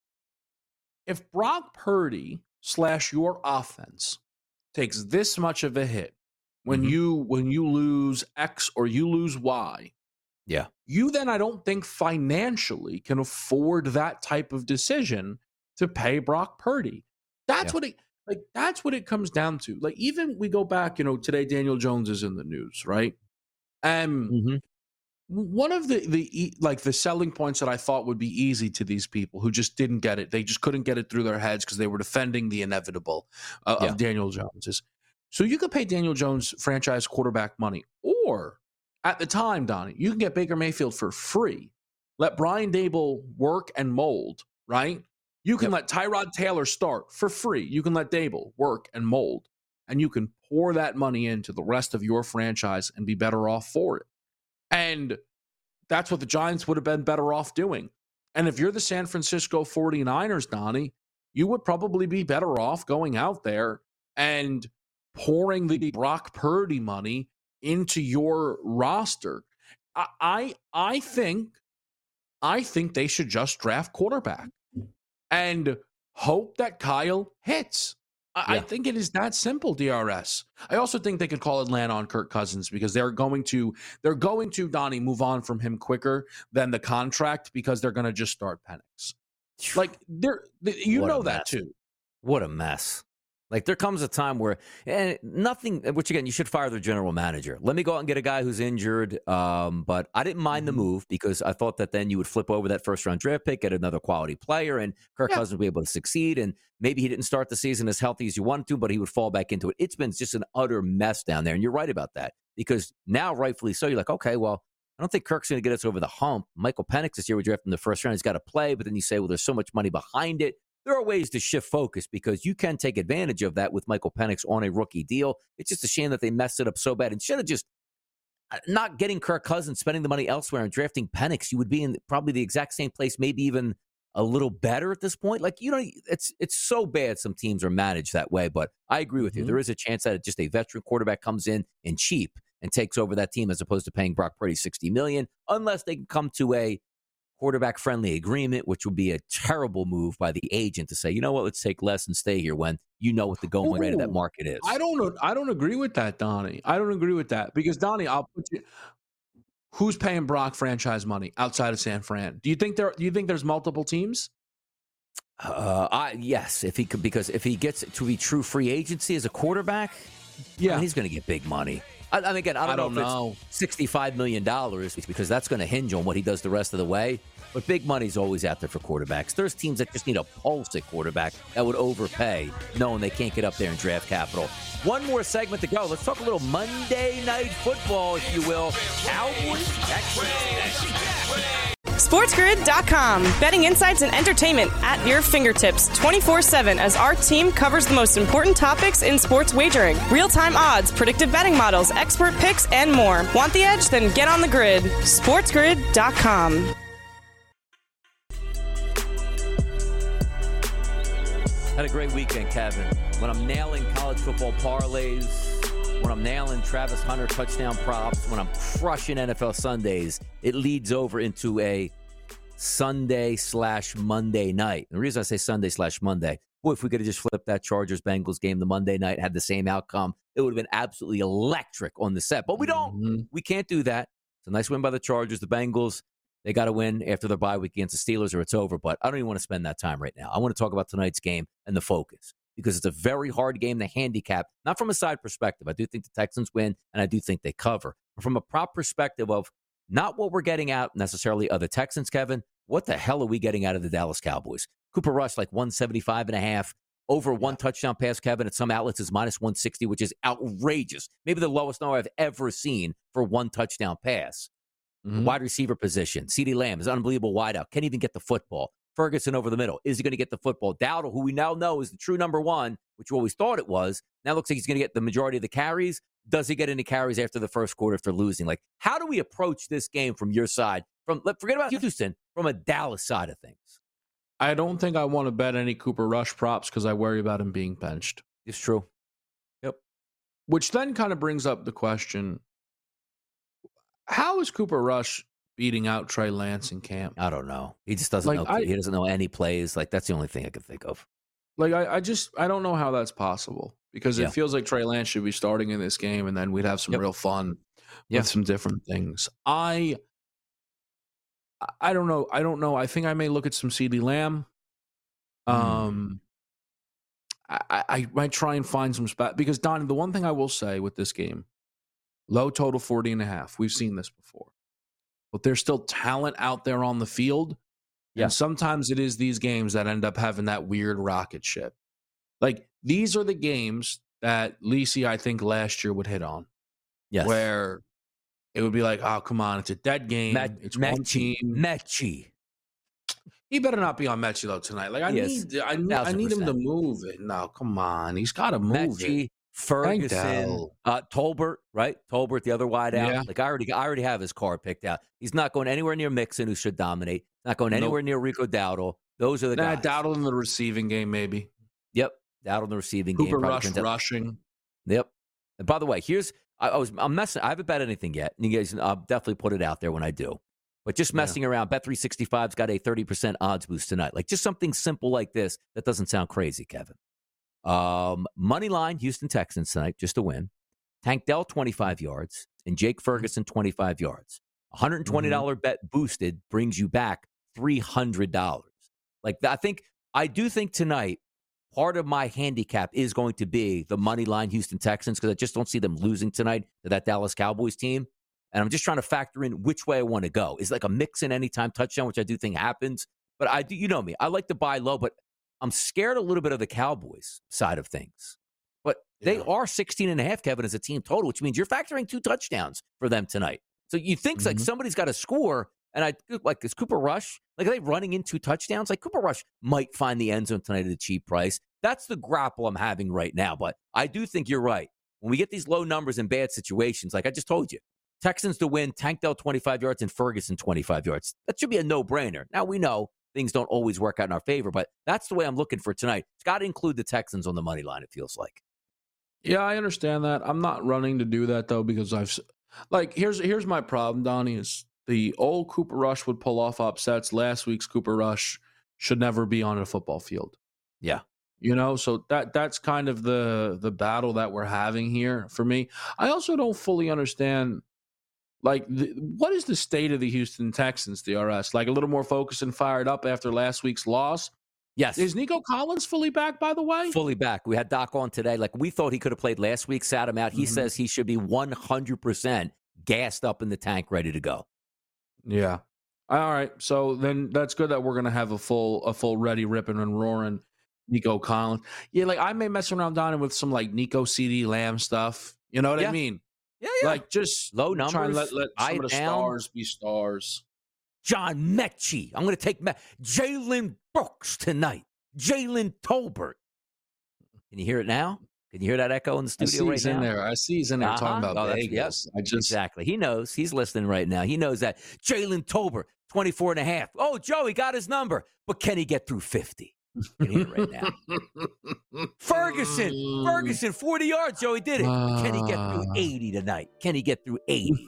if Brock Purdy slash your offense takes this much of a hit, when mm-hmm. you when you lose X or you lose Y, yeah, you then I don't think financially can afford that type of decision to pay Brock Purdy. That's yeah. what it like. That's what it comes down to. Like even we go back, you know, today Daniel Jones is in the news, right? And mm-hmm. one of the the like the selling points that I thought would be easy to these people who just didn't get it, they just couldn't get it through their heads because they were defending the inevitable uh, yeah. of Daniel Jones is. So you could pay Daniel Jones franchise quarterback money, or at the time, Donnie, you can get Baker Mayfield for free. Let Brian Daboll work and mold, right? You can yep. let Tyrod Taylor start for free. You can let Daboll work and mold, and you can pour that money into the rest of your franchise and be better off for it. And that's what the Giants would have been better off doing. And if you're the San Francisco forty-niners, Donnie, you would probably be better off going out there and pouring the Brock Purdy money into your roster. I, I I think I think they should just draft quarterback and hope that Kyle hits. I, yeah. I think it is that simple, D R S. I also think they could call Atlanta on Kirk Cousins because they're going to they're going to Donnie move on from him quicker than the contract because they're going to just start Penix. Like they're they, you what know that too. What a mess. Like, there comes a time where and nothing, which again, you should fire the general manager. Let me go out and get a guy who's injured. Um, but I didn't mind Mm-hmm. the move because I thought that then you would flip over that first round draft pick, get another quality player, and Kirk Yeah. Cousins would be able to succeed. And maybe he didn't start the season as healthy as you wanted to, but he would fall back into it. It's been just an utter mess down there. And you're right about that because now, rightfully so, you're like, okay, well, I don't think Kirk's going to get us over the hump. Michael Penix this year, we drafted him in the first round. He's got to play, but then you say, well, there's so much money behind it. There are ways to shift focus because you can take advantage of that with Michael Penix on a rookie deal. It's just a shame that they messed it up so bad. Instead of just not getting Kirk Cousins, spending the money elsewhere and drafting Penix, you would be in probably the exact same place, maybe even a little better at this point. Like, you know, it's it's so bad some teams are managed that way. But I agree with you. Mhm. There is a chance that just a veteran quarterback comes in and cheap and takes over that team as opposed to paying Brock Purdy sixty million dollars, unless they can come to a quarterback-friendly agreement, which would be a terrible move by the agent to say, you know what, let's take less and stay here when you know what the going rate of that Ooh, market is. I don't know. I don't agree with that, Donnie. I don't agree with that because Donnie, I'll put you. Who's paying Brock franchise money outside of San Fran? Do you think there? Do you think there's multiple teams? Uh, I, yes, if he could, because if he gets to be true free agency as a quarterback, Yeah, I mean, he's going to get big money. I, I mean, again, I don't, I don't know if know. it's sixty-five million dollars because that's going to hinge on what he does the rest of the way. But big money's always out there for quarterbacks. There's teams that just need a pulse at quarterback that would overpay, knowing they can't get up there and draft capital. One more segment to go. Let's talk a little Monday Night Football, if you will. Cowboys, Texans. SportsGrid dot com. Betting insights and entertainment at your fingertips twenty-four seven as our team covers the most important topics in sports wagering. Real-time odds, predictive betting models, expert picks, and more. Want the edge? Then get on the grid. SportsGrid dot com. Had a great weekend, Kevin. When I'm nailing college football parlays, when I'm nailing Travis Hunter touchdown props, when I'm crushing N F L Sundays, it leads over into a Sunday slash Monday night. And the reason I say Sunday slash Monday, boy, if we could have just flipped that Chargers-Bengals game the Monday night, had the same outcome, it would have been absolutely electric on the set. But we don't. Mm-hmm. We can't do that. It's a nice win by the Chargers. The Bengals, they got to win after their bye week against the Steelers or it's over. But I don't even want to spend that time right now. I want to talk about tonight's game and the focus because it's a very hard game to handicap, not from a side perspective. I do think the Texans win, and I do think they cover. But from a prop perspective of not what we're getting out necessarily of the Texans, Kevin, what the hell are we getting out of the Dallas Cowboys? Cooper Rush, like one seventy-five and a half. Over one touchdown pass, Kevin, at some outlets is minus one sixty, which is outrageous. Maybe the lowest number I've ever seen for one touchdown pass. Mm-hmm. Wide receiver position. CeeDee Lamb is an unbelievable wideout. Can't even get the football. Ferguson over the middle. Is he going to get the football? Dowdle, who we now know is the true number one, which we always thought it was, now looks like he's going to get the majority of the carries. Does he get any carries after the first quarter if they're losing? Like, how do we approach this game from your side? From forget about Houston, from a Dallas side of things. I don't think I want to bet any Cooper Rush props because I worry about him being benched. It's true. Yep. Which then kind of brings up the question, how is Cooper Rush beating out Trey Lance in camp? I don't know. He just doesn't Like, know. I- he doesn't know any plays. Like, that's the only thing I could think of. Like, I, I just, I don't know how that's possible because Yeah. it feels like Trey Lance should be starting in this game and then we'd have some Yep. real fun Yeah. with some different things. I, I don't know. I don't know. I think I may look at some CeeDee Lamb. Um, I, I, I might try and find some spot because Donnie, the one thing I will say with this game, low total forty and a half. We've seen this before, but there's still talent out there on the field. Yeah. And sometimes it is these games that end up having that weird rocket ship. Like these are the games that Lisi, I think last year would hit on. Yes. Where it would be like, oh, come on, it's a dead game. Met- it's one Mechie. team. Mechie. He better not be on Mechie though tonight. Like I Yes, need, I need, I need him to thousand percent. move it. No, come on, he's got to move Mechie, it. Ferguson, Dell. uh, Tolbert, right? Tolbert, the other wide out. Yeah. Like I already, I already have his card picked out. He's not going anywhere near Mixon, who should dominate. Not going Nope. anywhere near Rico Dowdle. Those are the Nah, guys. Dowdle in the receiving game, maybe. Yep, Dowdle in the receiving game. Cooper probably Rush turns out- rushing. Yep. And by the way, here's I, I was I'm messing. I haven't bet anything yet. And you guys, I'll definitely put it out there when I do. But just messing around, Bet three sixty-five's got a thirty percent odds boost tonight. Like just something simple like this that doesn't sound crazy, Kevin. Um, money line, Houston Texans tonight, just a win. Tank Dell, twenty-five yards, and Jake Ferguson, twenty-five yards. one hundred twenty dollars bet boosted brings you back three hundred dollars. Like I think, I do think tonight, part of my handicap is going to be the money line Houston Texans because I just don't see them losing tonight to that Dallas Cowboys team. And I'm just trying to factor in which way I want to go. Is like a mix in anytime touchdown, which I do think happens. But I do, you know me, I like to buy low, but I'm scared a little bit of the Cowboys side of things. But they yeah. are sixteen and a half, Kevin, as a team total, which means you're factoring two touchdowns for them tonight. So you think mm-hmm. like somebody's got to score. And I like, is Cooper Rush, like, are they running in two touchdowns? Like, Cooper Rush might find the end zone tonight at a cheap price. That's the grapple I'm having right now. But I do think you're right. When we get these low numbers in bad situations, like I just told you, Texans to win, Tank Dell twenty-five yards and Ferguson twenty-five yards. That should be a no-brainer. Now, we know things don't always work out in our favor, but that's the way I'm looking for tonight. It's got to include the Texans on the money line, it feels like. Yeah, I understand that. I'm not running to do that, though, because I've – like, here's here's my problem, Donnie, is – the old Cooper Rush would pull off upsets. Last week's Cooper Rush should never be on a football field. Yeah. You know, so that that's kind of the the battle that we're having here for me. I also don't fully understand, like, the, what is the state of the Houston Texans, D R S? Like, a little more focused and fired up after last week's loss? Yes. Is Nico Collins fully back, by the way? Fully back. We had Doc on today. Like, we thought he could have played last week, sat him out. He Mm-hmm. says he should be one hundred percent gassed up in the tank, ready to go. Yeah. All right. So then that's good that we're gonna have a full a full ready ripping and roaring Nico Collins. Yeah, like I may mess around down with some like Nico CeeDee Lamb stuff. You know what yeah. I mean? Yeah, yeah. Like just low numbers. Try and let, let some I of the down. stars be stars. John Mechie. I'm gonna take Me- Jalen Brooks tonight. Jalen Tolbert. Can you hear it now? Can you hear that echo in the studio I see right he's now? in there. I see he's in there uh-huh. talking about oh, Vegas. Yes, I just exactly. He knows. He's listening right now. He knows that. Jalen Tolbert, twenty-four and a half. Oh, Joe, he got his number. But can he get through fifty? Can you hear it right now? Ferguson. Ferguson, forty yards. Joe, he did it. Uh, can he get through eighty tonight? Can he get through eighty?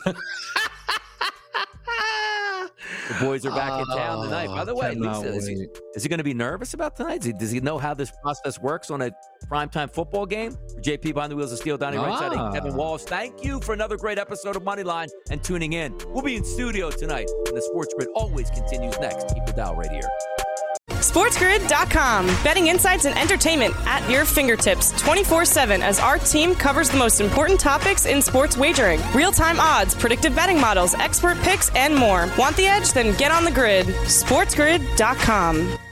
The boys are back in town tonight. By the way, Lisa, is he, is he going to be nervous about tonight? Does he, does he know how this process works on a primetime football game? For J P behind the wheels of steel, Donnie ah. Rightside, and Kevin Walsh. Thank you for another great episode of Moneyline and tuning in. We'll be in studio tonight, and the Sports Grid always continues next. Keep the dial right here. SportsGrid dot com. Betting insights and entertainment at your fingertips twenty-four seven as our team covers the most important topics in sports wagering. Real-time odds, predictive betting models, expert picks, and more. Want the edge? Then get on the grid. SportsGrid dot com.